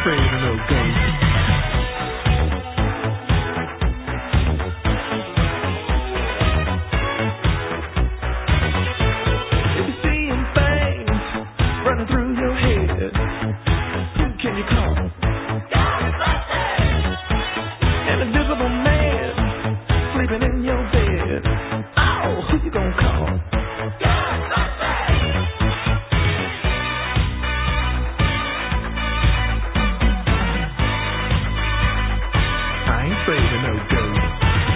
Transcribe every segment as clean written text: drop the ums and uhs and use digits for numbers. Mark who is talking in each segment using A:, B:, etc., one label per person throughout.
A: afraid of no ghosts. If you're seeing things running through your head, who can you call? An invisible man sleeping in your bed. Oh, who you gonna call? I ain't afraid of no ghosts.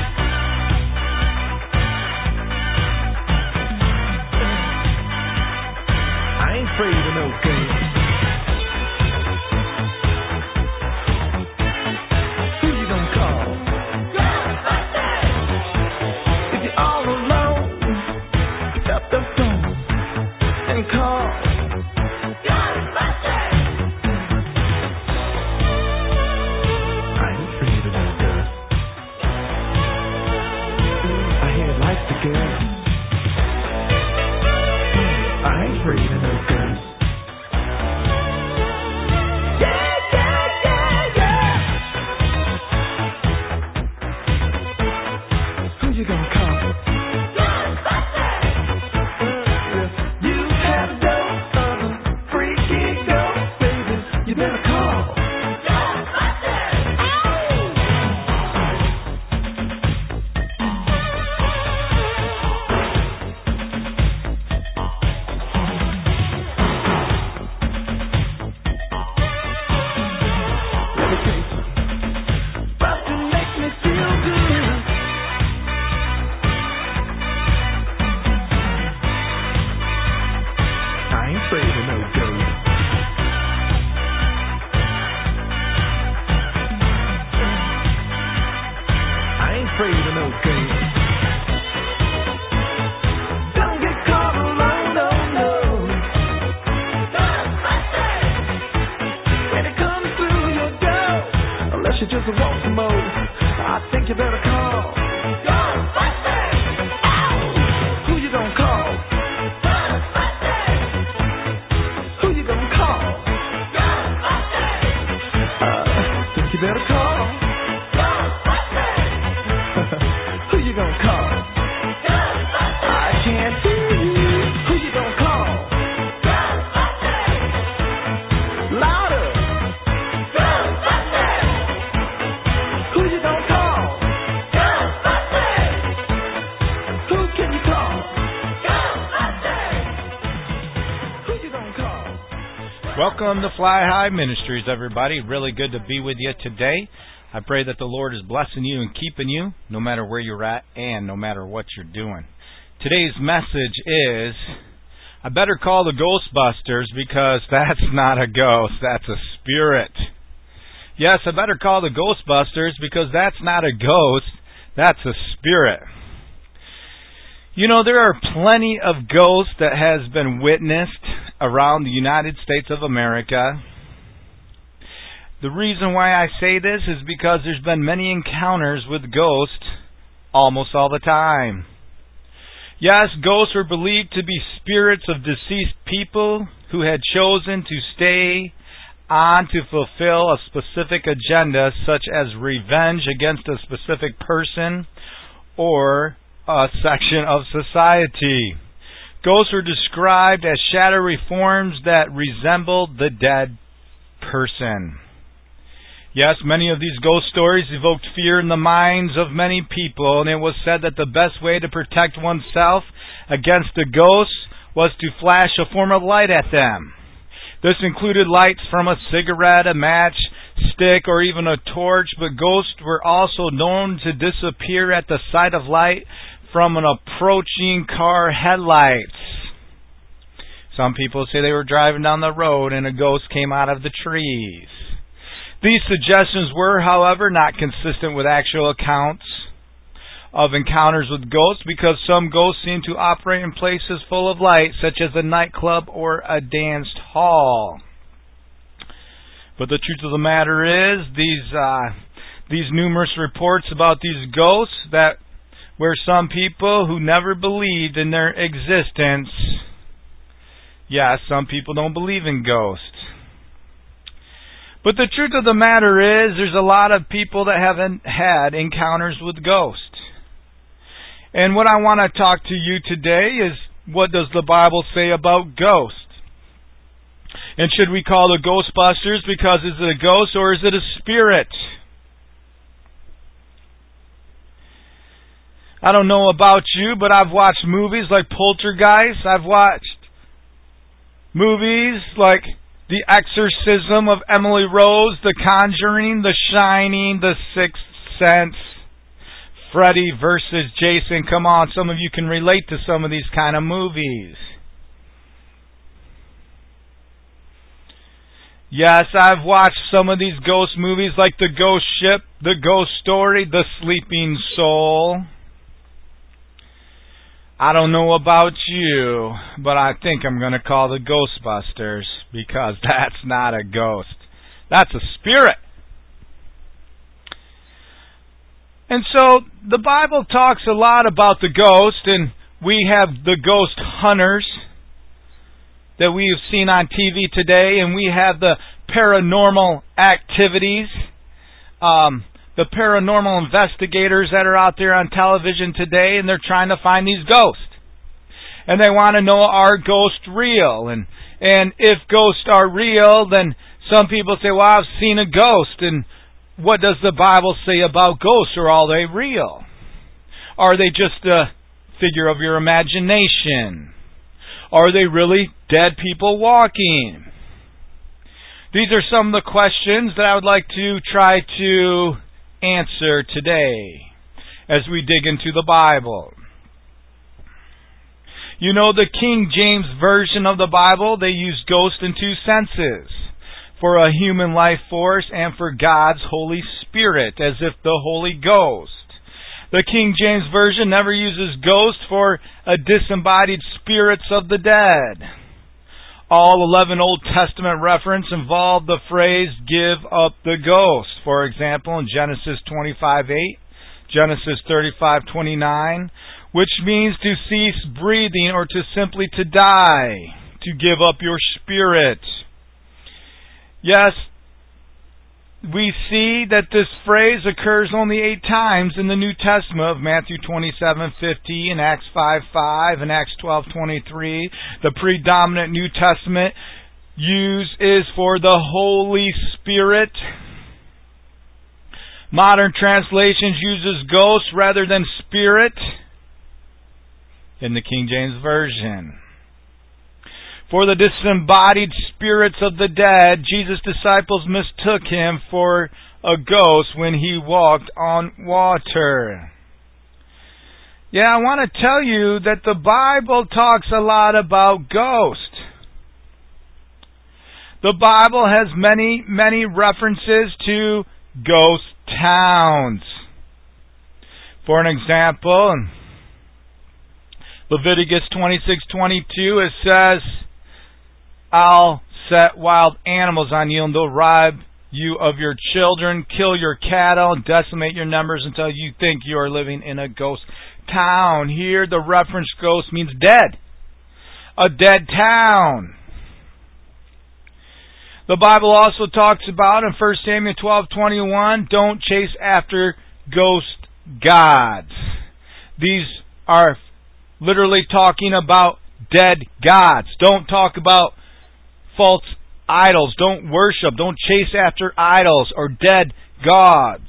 A: I ain't afraid of no ghosts. Who you gonna call? If you're all alone, pick up the phone and call. I ain't afraid of no ghosts. I hear lights again. I ain't afraid of no ghosts. Yeah, yeah, yeah, yeah. Who you gonna call? You have a dose of a freaky ghost, baby. You better call. Let me tell you something. About to make me feel good. I ain't afraid of no ghosts. I ain't afraid of no ghosts. Don't get caught alone, no, no. When it comes through your door, unless you just want some more, I think you better call. Who you gonna call? Who you gonna call? Think you better call. Who you gonna call? I can't hear you. Who you gonna call? Louder. Who you gonna call? Who can you call? Who you gonna call?
B: Welcome to Fly High Ministries, everybody. Really good to be with you today. I pray that the Lord is blessing you and keeping you no matter where you're at and no matter what you're doing. Today's message is, I better call the Ghostbusters because that's not a ghost, that's a spirit. Yes, I better call the Ghostbusters because that's not a ghost, that's a spirit. You know, there are plenty of ghosts that has been witnessed around the United States of America. The reason why I say this is because there's been many encounters with ghosts almost all the time. Yes, ghosts are believed to be spirits of deceased people who had chosen to stay on to fulfill a specific agenda, such as revenge against a specific person or a section of society. Ghosts are described as shadowy forms that resemble the dead person. Yes, many of these ghost stories evoked fear in the minds of many people, and it was said that the best way to protect oneself against a ghost was to flash a form of light at them. This included lights from a cigarette, a match stick, or even a torch, but ghosts were also known to disappear at the sight of light from an approaching car headlights. Some people say they were driving down the road and a ghost came out of the trees. These suggestions were, however, not consistent with actual accounts of encounters with ghosts, because some ghosts seem to operate in places full of light, such as a nightclub or a dance hall. But the truth of the matter is, these numerous reports about these ghosts that where some people who never believed in their existence, yes, some people don't believe in ghosts. But the truth of the matter is, there's a lot of people that haven't had encounters with ghosts. And what I want to talk to you today is, what does the Bible say about ghosts? And should we call the Ghostbusters because is it a ghost or is it a spirit? I don't know about you, but I've watched movies like Poltergeist. I've watched movies like The Exorcism of Emily Rose, The Conjuring, The Shining, The Sixth Sense, Freddy versus Jason. Come on, some of you can relate to some of these kind of movies. Yes, I've watched some of these ghost movies like The Ghost Ship, The Ghost Story, The Sleeping Soul. I don't know about you, but I think I'm going to call the Ghostbusters because that's not a ghost. That's a spirit. And so the Bible talks a lot about the ghost, and we have the ghost hunters that we have seen on TV today, and we have the paranormal activities, the paranormal investigators that are out there on television today, and they're trying to find these ghosts. And they want to know, are ghosts real? And if ghosts are real, then some people say, well, I've seen a ghost. And what does the Bible say about ghosts? Or are they real? Are they just a figure of your imagination? Are they really dead people walking? These are some of the questions that I would like to try to answer today as we dig into the Bible. You know, the King James Version of the Bible, they use ghost in two senses. For a human life force and for God's Holy Spirit, as if the Holy Ghost. The King James Version never uses ghost for a disembodied spirits of the dead. All 11 Old Testament reference involve the phrase, give up the ghost. For example, in Genesis 25:8, Genesis 35:29, which means to cease breathing or to simply to die, to give up your spirit. Yes, we see that this phrase occurs only 8 times in the New Testament of Matthew 27:50 and Acts 5:5 and Acts 12:23. The predominant New Testament use is for the Holy Spirit. Modern translations uses ghost rather than spirit in the King James Version. For the disembodied spirits of the dead, Jesus' disciples mistook him for a ghost when he walked on water. Yeah, I want to tell you that the Bible talks a lot about ghosts. The Bible has many, many references to ghost towns. For an example, in Leviticus 26:22, it says, I'll set wild animals on you, and they'll rob you of your children, kill your cattle, and decimate your numbers until you think you are living in a ghost town. Here, the reference ghost means dead. A dead town. The Bible also talks about, in 1 Samuel 12:21, don't chase after ghost gods. These are literally talking about dead gods. Don't talk about false idols. Don't worship. Don't chase after idols or dead gods.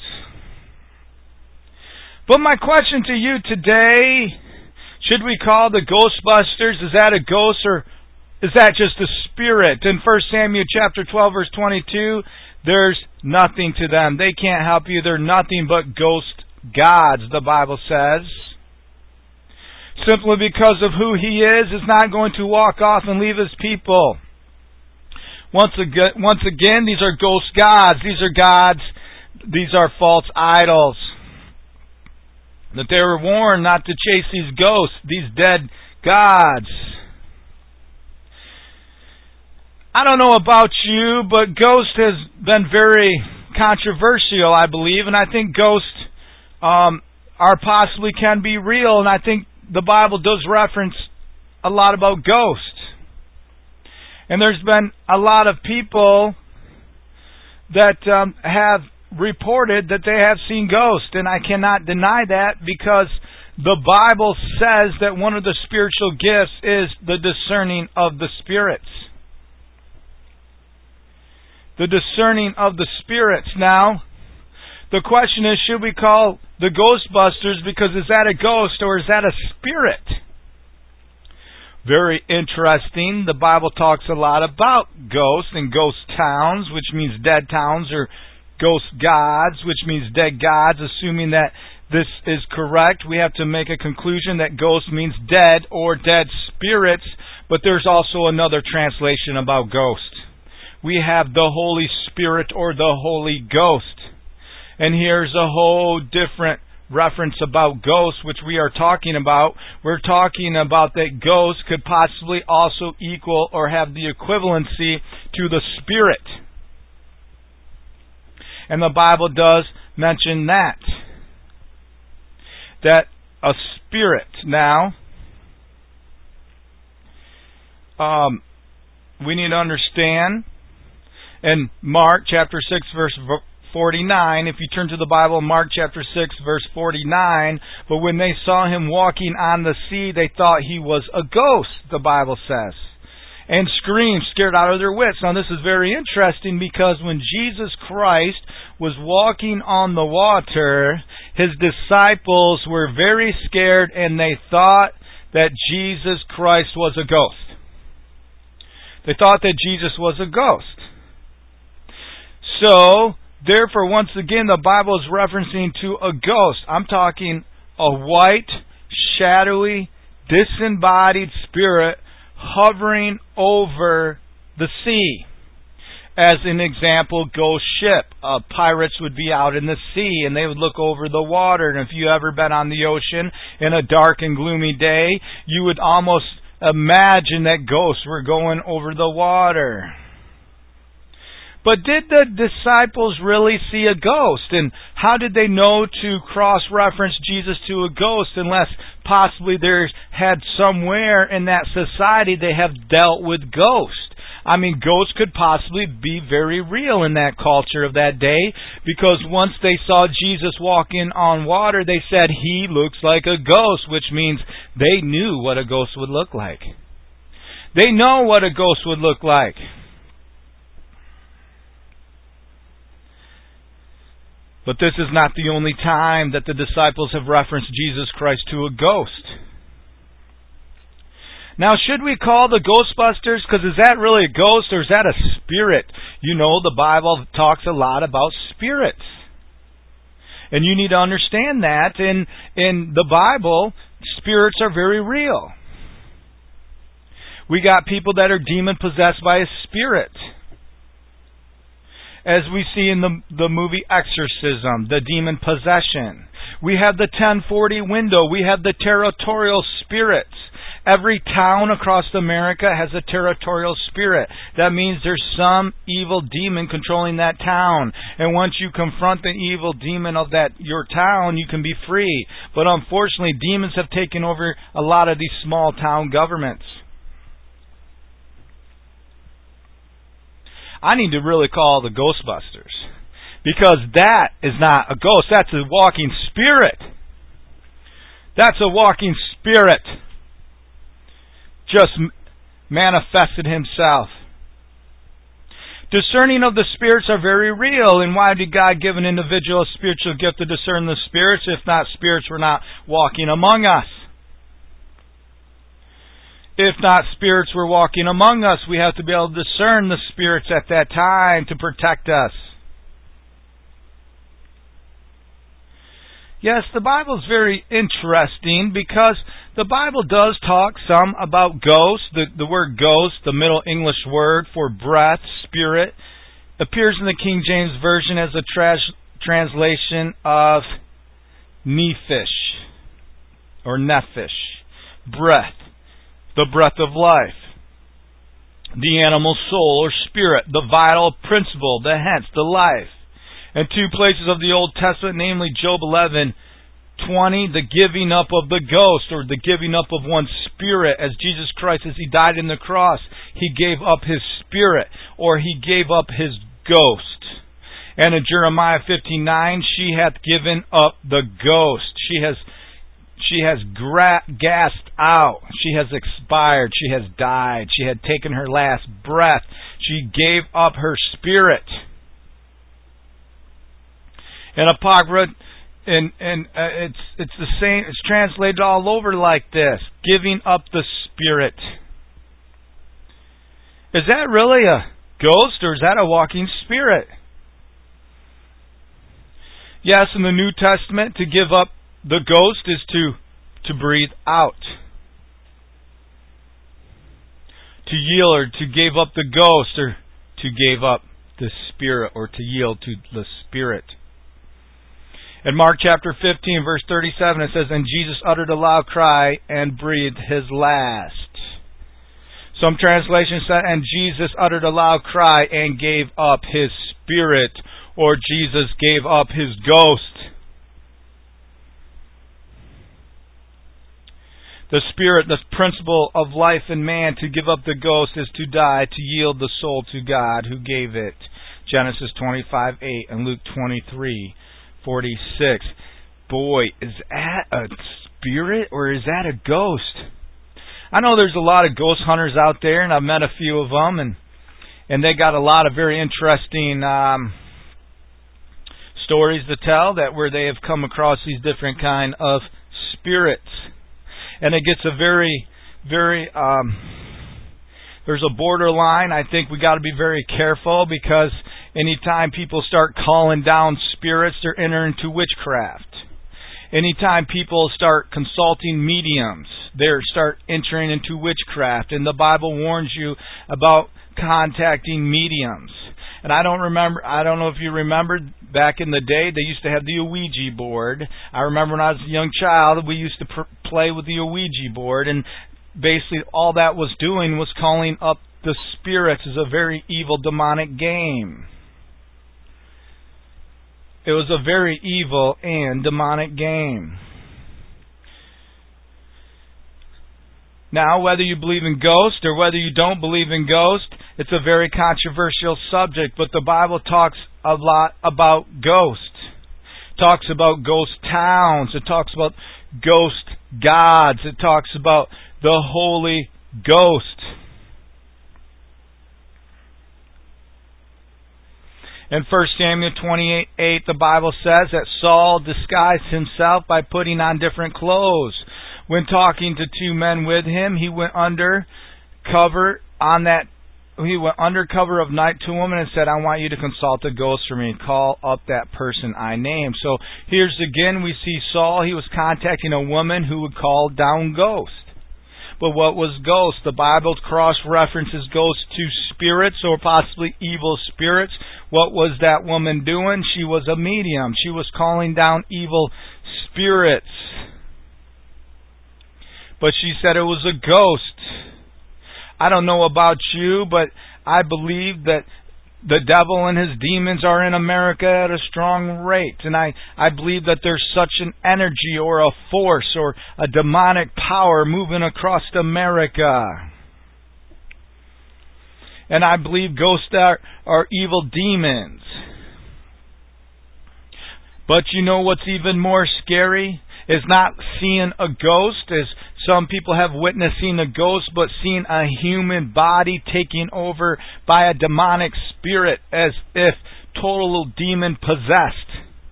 B: But my question to you today, should we call the Ghostbusters, is that a ghost or is that just a spirit? In 1 Samuel chapter 12 verse 22, there's nothing to them. They can't help you. They're nothing but ghost gods, the Bible says. Simply because of who he is not going to walk off and leave his people. Once again, these are ghost gods. These are gods. These are false idols. That they were warned not to chase these ghosts, these dead gods. I don't know about you, but ghost has been very controversial, I believe, and I think ghosts are possibly can be real, and I think the Bible does reference a lot about ghosts. And there's been a lot of people that have reported that they have seen ghosts, and I cannot deny that because the Bible says that one of the spiritual gifts is the discerning of the spirits. The discerning of the spirits. Now, the question is, should we call the Ghostbusters because is that a ghost or is that a spirit? Very interesting. The Bible talks a lot about ghosts and ghost towns, which means dead towns, or ghost gods, which means dead gods. Assuming that this is correct, we have to make a conclusion that ghost means dead or dead spirits, but there's also another translation about ghost. We have the Holy Spirit or the Holy Ghost. And here's a whole different reference about ghosts, which we are talking about. We're talking about that ghosts could possibly also equal or have the equivalency to the Spirit. And the Bible does mention that. That a spirit. Now, we need to understand in Mark chapter 6 verse 49, if you turn to the Bible, Mark chapter 6 verse 49, but when they saw him walking on the sea, they thought he was a ghost, the Bible says, and screamed, scared out of their wits. Now this is very interesting because when Jesus Christ was walking on the water, his disciples were very scared and they thought that Jesus Christ was a ghost. They thought that Jesus was a ghost. So, therefore, once again, the Bible is referencing to a ghost. I'm talking a white, shadowy, disembodied spirit hovering over the sea. As an example, ghost ship. Pirates would be out in the sea and they would look over the water. And if you ever been on the ocean in a dark and gloomy day, you would almost imagine that ghosts were going over the water. But did the disciples really see a ghost? And how did they know to cross-reference Jesus to a ghost unless possibly there had somewhere in that society they have dealt with ghosts? I mean, ghosts could possibly be very real in that culture of that day because once they saw Jesus walking on water, they said, he looks like a ghost, which means they knew what a ghost would look like. They know what a ghost would look like. But this is not the only time that the disciples have referenced Jesus Christ to a ghost. Now, should we call the Ghostbusters, because is that really a ghost or is that a spirit? You know, the Bible talks a lot about spirits. And you need to understand that in the Bible, spirits are very real. We got people that are demon-possessed by a spirit. As we see in the movie Exorcism, the demon possession. We have the 1040 window. We have the territorial spirits. Every town across America has a territorial spirit. That means there's some evil demon controlling that town. And once you confront the evil demon of your town, you can be free. But unfortunately, demons have taken over a lot of these small town governments. I need to really call the Ghostbusters. Because that is not a ghost. That's a walking spirit. That's a walking spirit. Just manifested himself. Discerning of the spirits are very real. And why did God give an individual a spiritual gift to discern the spirits? If not, spirits were not walking among us. If not, spirits were walking among us. We have to be able to discern the spirits at that time to protect us. Yes, the Bible is very interesting because the Bible does talk some about ghosts. The word ghost, the Middle English word for breath, spirit, appears in the King James Version as a translation of nephish or nephish, breath. The breath of life, the animal soul or spirit, the vital principle, the hence, the life. And two places of the Old Testament, namely Job 11:20, the giving up of the ghost or the giving up of one's spirit. As Jesus Christ, as He died on the cross, He gave up His spirit or He gave up His ghost. And in Jeremiah 59, she hath given up the ghost. She has gasped out. She has expired. She has died. She had taken her last breath. She gave up her spirit. And Apocrypha, it's the same. It's translated all over like this: giving up the spirit. Is that really a ghost, or is that a walking spirit? Yes, in the New Testament, to give up the ghost is to breathe out. To yield, or to give up the ghost, or to give up the spirit, or to yield to the spirit. In Mark chapter 15, verse 37, it says, "And Jesus uttered a loud cry and breathed his last." Some translations say, "And Jesus uttered a loud cry and gave up his spirit," or Jesus gave up his ghost. The spirit, the principle of life in man, to give up the ghost is to die, to yield the soul to God who gave it. Genesis 25:8 and Luke 23:46. Boy, is that a spirit or is that a ghost? I know there's a lot of ghost hunters out there, and I've met a few of them, and they got a lot of very interesting stories to tell, that where they have come across these different kind of spirits. And it gets a very, very, there's a borderline. I think we got to be very careful, because anytime people start calling down spirits, they're entering into witchcraft. Anytime people start consulting mediums, they start entering into witchcraft. And the Bible warns you about contacting mediums. And I don't know if you remember, back in the day, they used to have the Ouija board. I remember when I was a young child, we used to play with the Ouija board, and basically all that was doing was calling up the spirits. It's a very evil, demonic game. It was a very evil and demonic game. Now, whether you believe in ghosts or whether you don't believe in ghosts, it's a very controversial subject, but the Bible talks a lot about ghosts. It talks about ghost towns. It talks about ghost gods. It talks about the Holy Ghost. In 1 Samuel 28:8, the Bible says that Saul disguised himself by putting on different clothes. When talking to two men with him, he went under cover of night to a woman and said, "I want you to consult a ghost for me. Call up that person I named." So here's again, we see Saul, he was contacting a woman who would call down ghosts. But what was ghost? The Bible cross-references ghosts to spirits, or possibly evil spirits. What was that woman doing? She was a medium. She was calling down evil spirits. But she said it was a ghost. I don't know about you, but I believe that the devil and his demons are in America at a strong rate. And I believe that there's such an energy or a force or a demonic power moving across America. And I believe ghosts are evil demons. But you know what's even more scary? Is not seeing a ghost, as some people have witnessed seeing a ghost, but seeing a human body taken over by a demonic spirit, as if total demon possessed.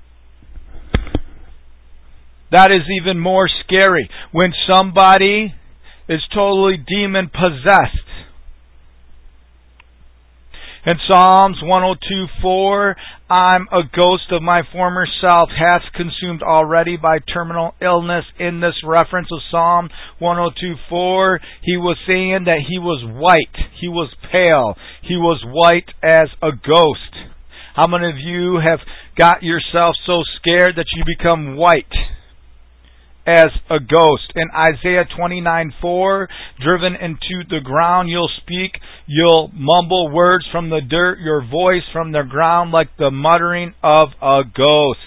B: That is even more scary, when somebody is totally demon possessed. In Psalms 102:4, "I'm a ghost of my former self, hath consumed already by terminal illness." In this reference of Psalm 102:4, he was saying that he was white, he was pale, he was white as a ghost. How many of you have got yourself so scared that you become white as a ghost? In Isaiah 29:4, "Driven into the ground you'll speak, you'll mumble words from the dirt, your voice from the ground like the muttering of a ghost."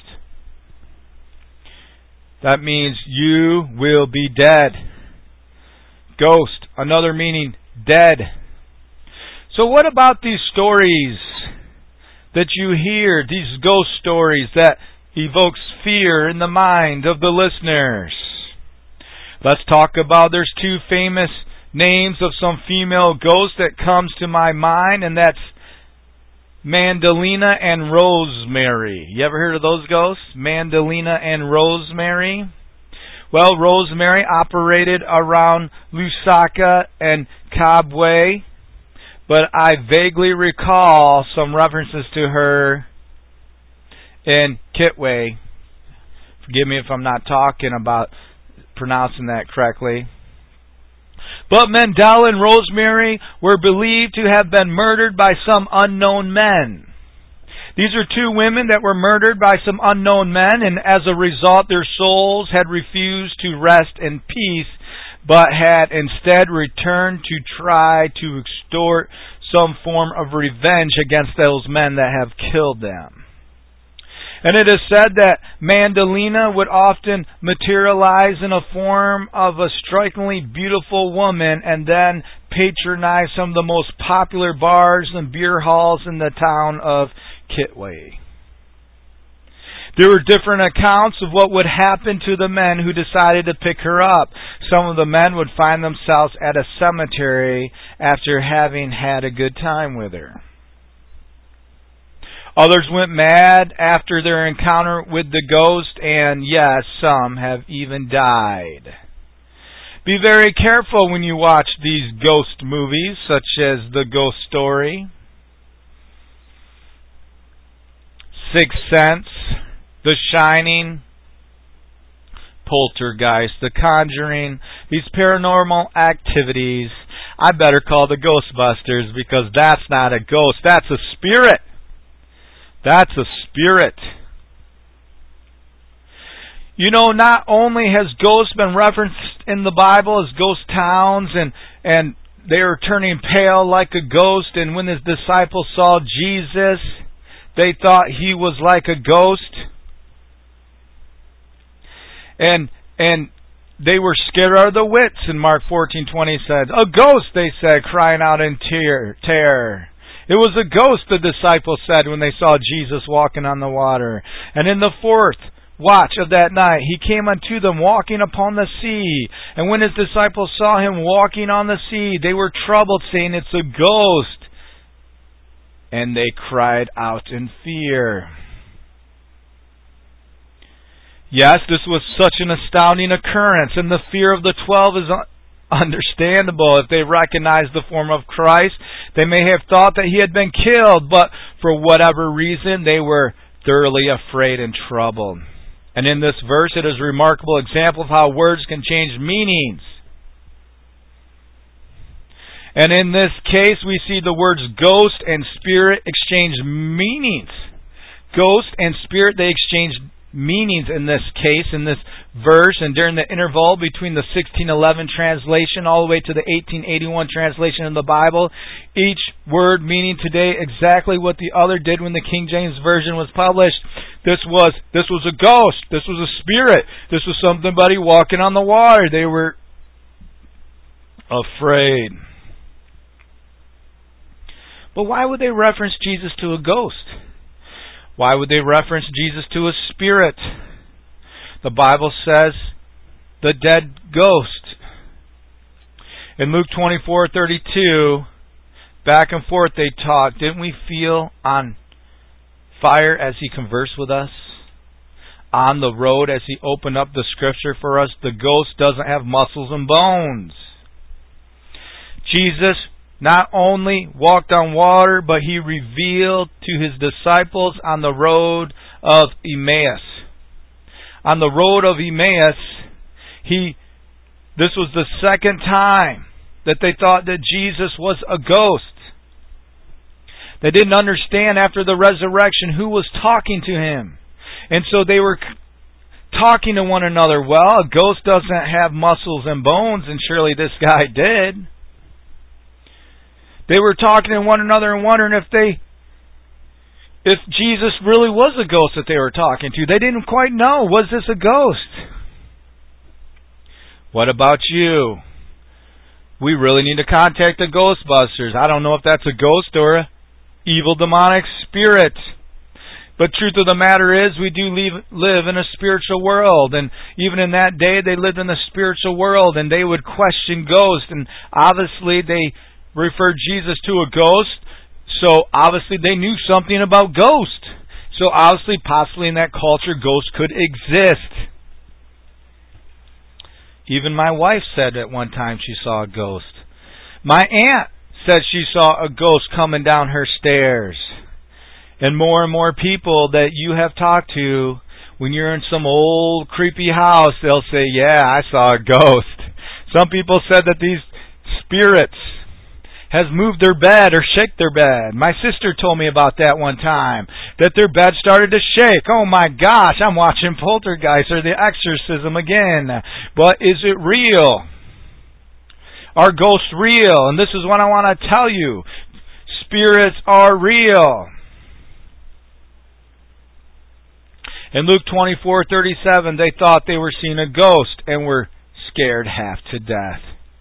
B: That means you will be dead. Ghost, another meaning, dead. So what about these stories that you hear, these ghost stories that evokes fear in the mind of the listeners. Let's talk about, there's two famous names of some female ghosts that comes to my mind, and that's Mandalina and Rosemary. You ever heard of those ghosts? Mandalina and Rosemary? Well, Rosemary operated around Lusaka and Kabwe, but I vaguely recall some references to her in Kitwe. Forgive me if I'm not talking about pronouncing that correctly. But Mandela and Rosemary were believed to have been murdered by some unknown men. These are two women that were murdered by some unknown men, and as a result their souls had refused to rest in peace, but had instead returned to try to extort some form of revenge against those men that have killed them. And it is said that Mandalina would often materialize in a form of a strikingly beautiful woman and then patronize some of the most popular bars and beer halls in the town of Kitwe. There were different accounts of what would happen to the men who decided to pick her up. Some of the men would find themselves at a cemetery after having had a good time with her. Others went mad after their encounter with the ghost, and yes, some have even died. Be very careful when you watch these ghost movies, such as The Ghost Story, Sixth Sense, The Shining, Poltergeist, The Conjuring, these paranormal activities. I better call the Ghostbusters, because that's not a ghost, that's a spirit. That's a spirit. You know, not only has ghosts been referenced in the Bible as ghost towns, and they were turning pale like a ghost, and when his disciples saw Jesus, they thought he was like a ghost. And they were scared out of their wits, and Mark 14:20 said, "A ghost," they said, crying out in terror. It was a ghost, the disciples said when they saw Jesus walking on the water. And in the fourth watch of that night, he came unto them walking upon the sea. And when his disciples saw him walking on the sea, they were troubled, saying, "It's a ghost." And they cried out in fear. Yes, this was such an astounding occurrence, and the fear of the 12 is understandable. If they recognized the form of Christ, they may have thought that he had been killed, but for whatever reason, they were thoroughly afraid and troubled. And in this verse, it is a remarkable example of how words can change meanings. And in this case, we see the words ghost and spirit exchange meanings. Ghost and spirit, they exchange meanings in this case, in this verse, and during the interval between the 1611 translation all the way to the 1881 translation of the Bible, each word meaning today exactly what the other did when the King James Version was published. This was a ghost, this was a spirit, this was somebody walking on the water. They were afraid. But why would they reference Jesus to a ghost? Why would they reference Jesus to a spirit? The Bible says the dead ghost. In Luke 24:32, back and forth they talked. Didn't we feel on fire as he conversed with us? On the road as he opened up the scripture for us? The ghost doesn't have muscles and bones. Jesus not only walked on water, but he revealed to his disciples on the road of Emmaus. On the road of Emmaus, this was the second time that they thought that Jesus was a ghost. They didn't understand after the resurrection who was talking to him. And so they were talking to one another. Well, a ghost doesn't have muscles and bones, and surely this guy did. They were talking to one another and wondering if Jesus really was a ghost that they were talking to. They didn't quite know. Was this a ghost? What about you? We really need to contact the Ghostbusters. I don't know if that's a ghost or evil demonic spirit. But truth of the matter is, we do live in a spiritual world. And even in that day, they lived in a spiritual world, and they would question ghosts. And obviously, they referred Jesus to a ghost. So obviously, they knew something about ghosts. So obviously, possibly in that culture, ghosts could exist. Even my wife said at one time she saw a ghost. My aunt said she saw a ghost coming down her stairs. And more people that you have talked to, when you're in some old creepy house, they'll say, yeah, I saw a ghost. Some people said that these spirits has moved their bed or shake their bed. My sister told me about that one time, that their bed started to shake. Oh my gosh, I'm watching Poltergeist or The Exorcism again. But is it real? Are ghosts real? And this is what I want to tell you. Spirits are real. In Luke 24:37, they thought they were seeing a ghost and were scared half to death.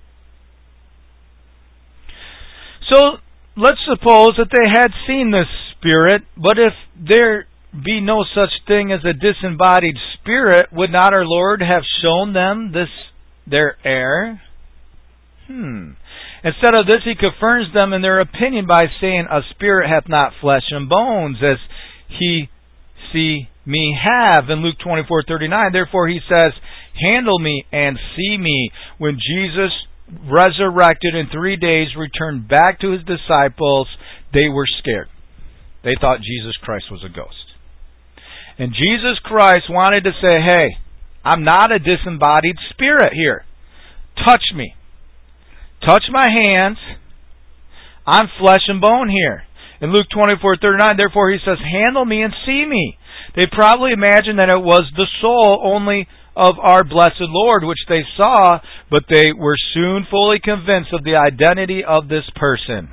B: So, let's suppose that they had seen this spirit, but if there be no such thing as a disembodied spirit, would not our Lord have shown them this their error? Instead of this, He confirms them in their opinion by saying, a spirit hath not flesh and bones, as He see me have, in Luke 24:39. Therefore He says, handle me and see me. When Jesus resurrected in 3 days, returned back to His disciples, they were scared. They thought Jesus Christ was a ghost. And Jesus Christ wanted to say, hey, I'm not a disembodied spirit here. Touch me. Touch my hands. I'm flesh and bone here. In Luke 24:39, therefore He says, handle me and see me. They probably imagined that it was the soul only of our blessed Lord, which they saw, but they were soon fully convinced of the identity of this person.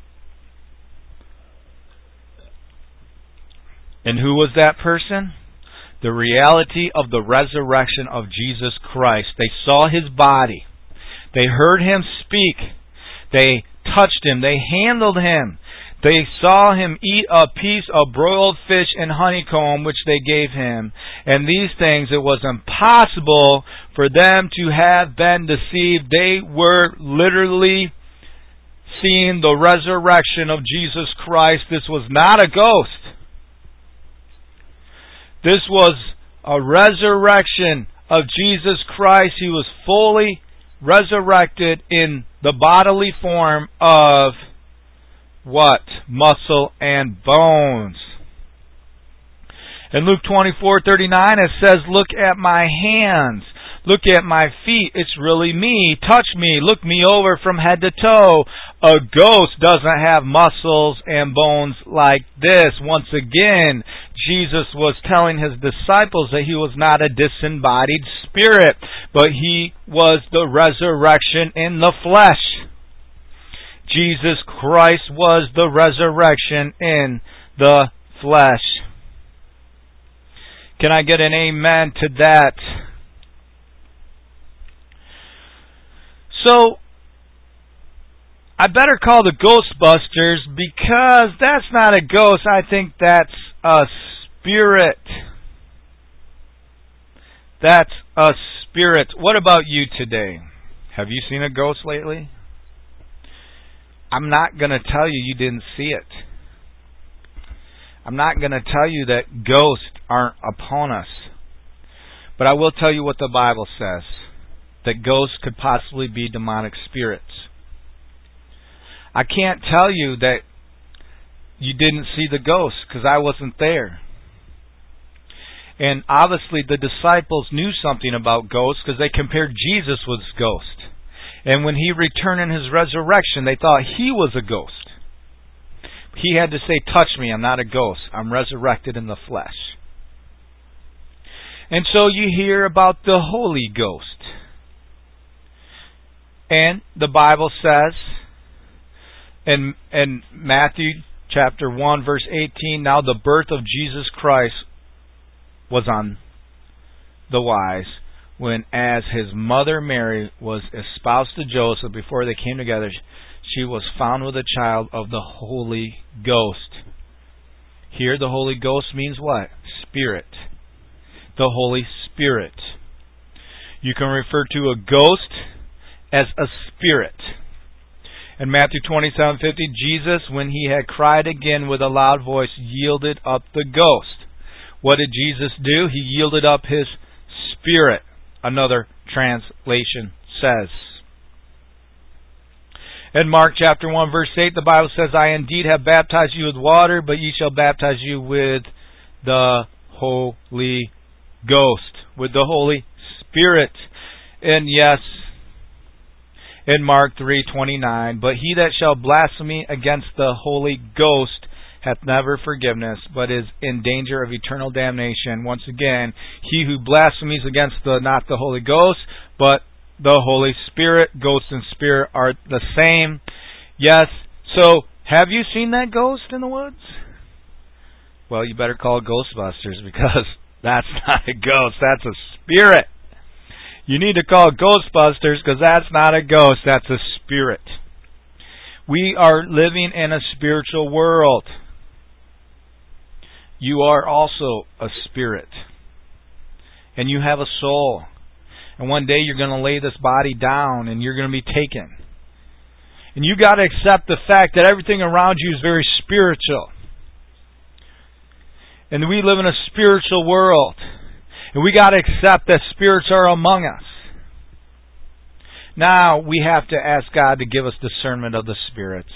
B: And who was that person? The reality of the resurrection of Jesus Christ. They saw His body. They heard Him speak. They touched Him. They handled Him. They saw Him eat a piece of broiled fish and honeycomb, which they gave Him. And these things, it was impossible for them to have been deceived. They were literally seeing the resurrection of Jesus Christ. This was not a ghost. This was a resurrection of Jesus Christ. He was fully resurrected in the bodily form of what? Muscle and bones. In Luke 24:39 it says, look at my hands. Look at my feet. It's really me. Touch me. Look me over from head to toe. A ghost doesn't have muscles and bones like this. Once again, Jesus was telling His disciples that He was not a disembodied spirit, but He was the resurrection in the flesh. Jesus Christ was the resurrection in the flesh. Can I get an amen to that? So, I better call the Ghostbusters, because that's not a ghost. I think that's a spirit. That's a spirit. What about you today? Have you seen a ghost lately? I'm not going to tell you didn't see it. I'm not going to tell you that ghosts aren't upon us. But I will tell you what the Bible says. That ghosts could possibly be demonic spirits. I can't tell you that you didn't see the ghost, because I wasn't there. And obviously the disciples knew something about ghosts, because they compared Jesus with a ghost. And when He returned in His resurrection, they thought He was a ghost. He had to say, touch me, I'm not a ghost. I'm resurrected in the flesh. And so you hear about the Holy Ghost. And the Bible says in Matthew chapter 1 verse 18, now the birth of Jesus Christ was on the wise, when as His mother Mary was espoused to Joseph, before they came together, she was found with a child of the Holy Ghost. Here, the Holy Ghost means what? Spirit. The Holy Spirit. You can refer to a ghost as a spirit. In Matthew 27:50, Jesus, when he had cried again with a loud voice, yielded up the ghost. What did Jesus do? He yielded up his spirit, another translation says. In Mark chapter 1, verse 8, the Bible says, I indeed have baptized you with water, but ye shall baptize you with the Holy Ghost, with the Holy Spirit. And yes, in Mark 3:29, but he that shall blaspheme against the Holy Ghost hath never forgiveness, but is in danger of eternal damnation. Once again, he who blasphemes against not the Holy Ghost, but the Holy Spirit. Ghost and spirit are the same. Yes, so have you seen that ghost in the woods? Well, you better call Ghostbusters, because that's not a ghost, that's a spirit. You need to call Ghostbusters, because that's not a ghost, that's a spirit. We are living in a spiritual world. You are also a spirit. And you have a soul. And one day you're going to lay this body down and you're going to be taken. And you got to accept the fact that everything around you is very spiritual. And we live in a spiritual world. And we got to accept that spirits are among us. Now we have to ask God to give us discernment of the spirits.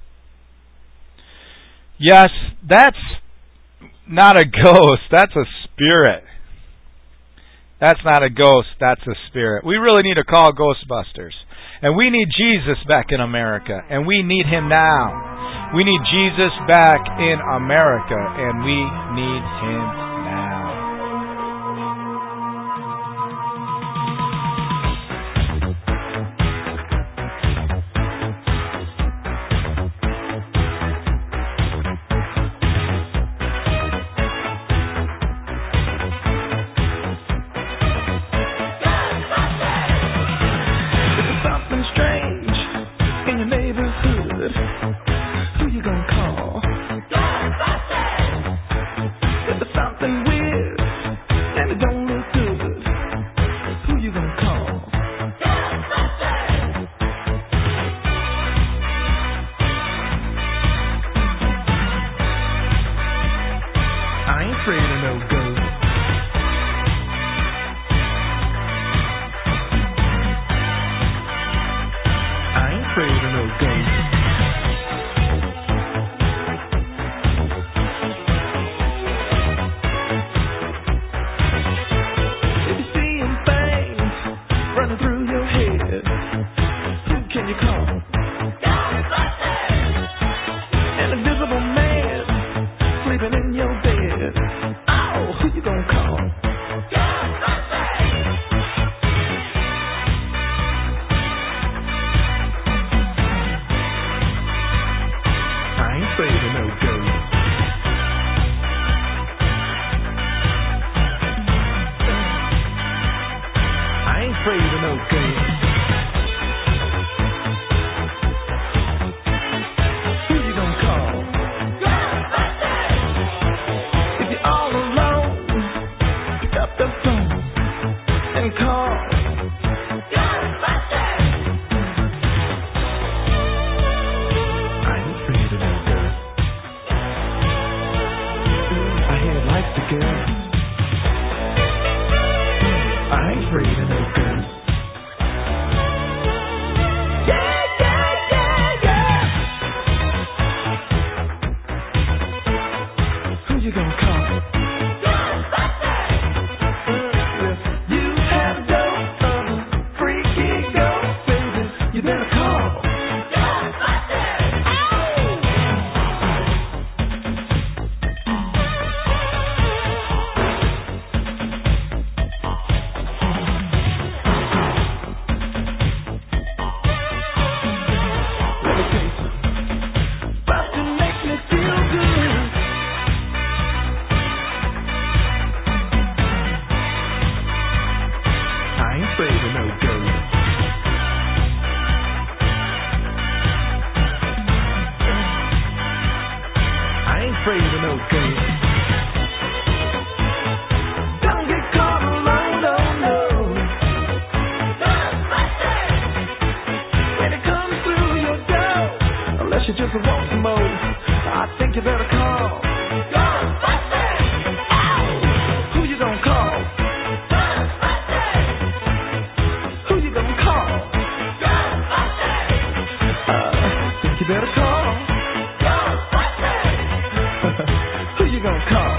B: Yes, that's not a ghost, that's a spirit. That's not a ghost, that's a spirit. We really need to call Ghostbusters. And we need Jesus back in America. And we need Him now. We need Jesus back in America. And we need Him now.
A: you gonna come?